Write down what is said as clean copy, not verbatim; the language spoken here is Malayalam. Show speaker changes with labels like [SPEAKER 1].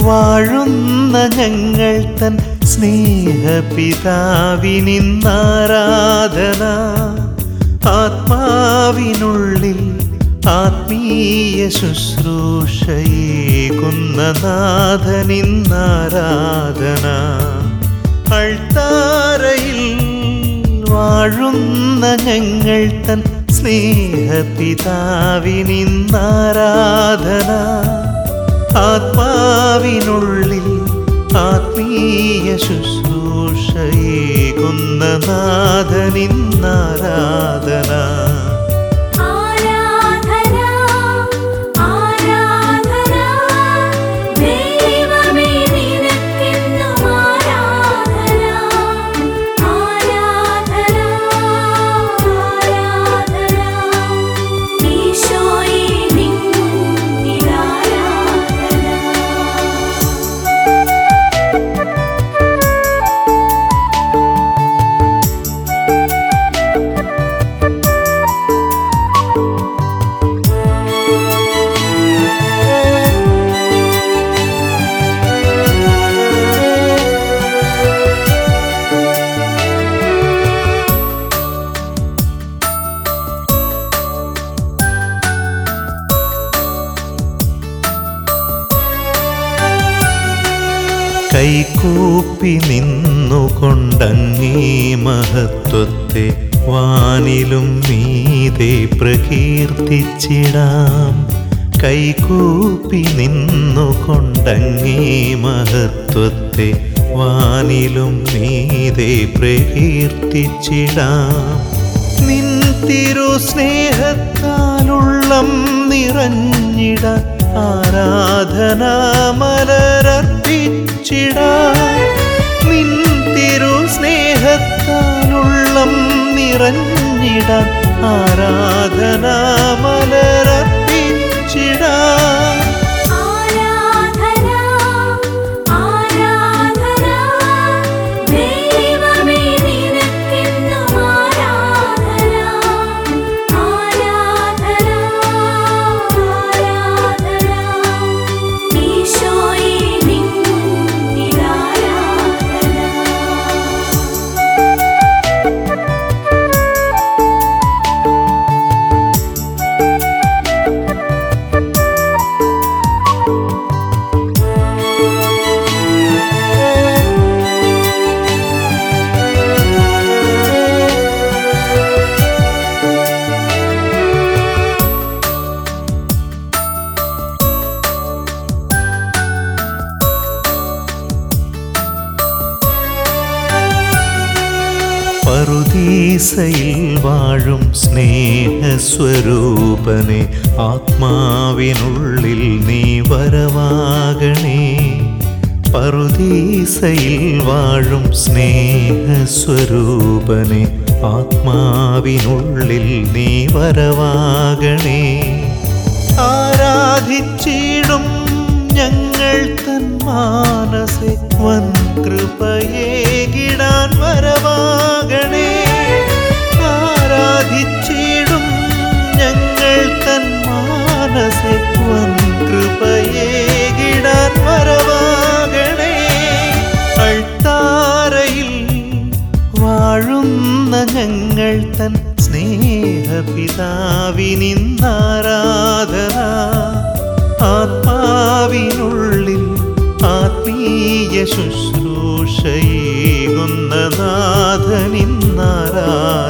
[SPEAKER 1] വാഴുന്ന ഞങ്ങൾ തൻ സ്നേഹപിതാവിനിന്നാരാധന. ആത്മാവിനുള്ളിൽ ആത്മീയ ശുശ്രൂഷയേകുന്ന നാഥനിന്നാരാധന. അൾത്താരയിൽ വാഴുന്ന ഞങ്ങൾ തൻ സ്നേഹപിതാവിനിന്നാരാധന. ആത്മാവിനുള്ളിൽ ആത്മീയ ശുശ്രൂഷയേകുന്ന നാഥനിന്നാരാധന. കൈകൂപ്പി നിന്നുകൊണ്ടങ്ങേ മഹത്വത്തെ വാനിലും മീതെ പ്രകീർത്തിച്ചിടാം. കൈകൂപ്പി നിന്നുകൊണ്ടങ്ങേ മഹത്വത്തെ വാനിലും മീതെ പ്രകീർത്തിച്ചിടാം. നിൻ തിരുസ്നേഹത്താലുള്ളം നിറഞ്ഞിട ആരാധനാമലരർപ്പിച്ചിടാം. നിൻ തിരുസ്നേഹത്താലുള്ളം നിറഞ്ഞിട ആരാധനാമലരർപ്പിച്ചിടാം. പറുദീസയിൽ വാഴും സ്നേഹസ്വരൂപനെ ആത്മാവിനുള്ളിൽ നീ വരവാകണേ. പറുദീസയിൽ വാഴും സ്നേഹസ്വരൂപനെ ആത്മാവിനുള്ളിൽ നീ വരവാകണേ. ആരാധിച്ചിടും ഞങ്ങൾ തൻ മാനസെ വൻ കൃപയേകിടാൻ വരവാകണേ. ആരാധിച്ചിടും ഞങ്ങൾ തൻ മാനസെ വൻ കൃപയേകിടാൻ വരവാകണേ. അൾത്താരയിൽ വാഴുന്ന ഞങ്ങൾ തൻ സ്നേഹപിതാവിനിന്നാരാധന. ആത്മാവിനുള്ളിൽ ആത്മീയ ശുശ്രൂഷയേകുന്ന നാഥനിന്നാരാധന.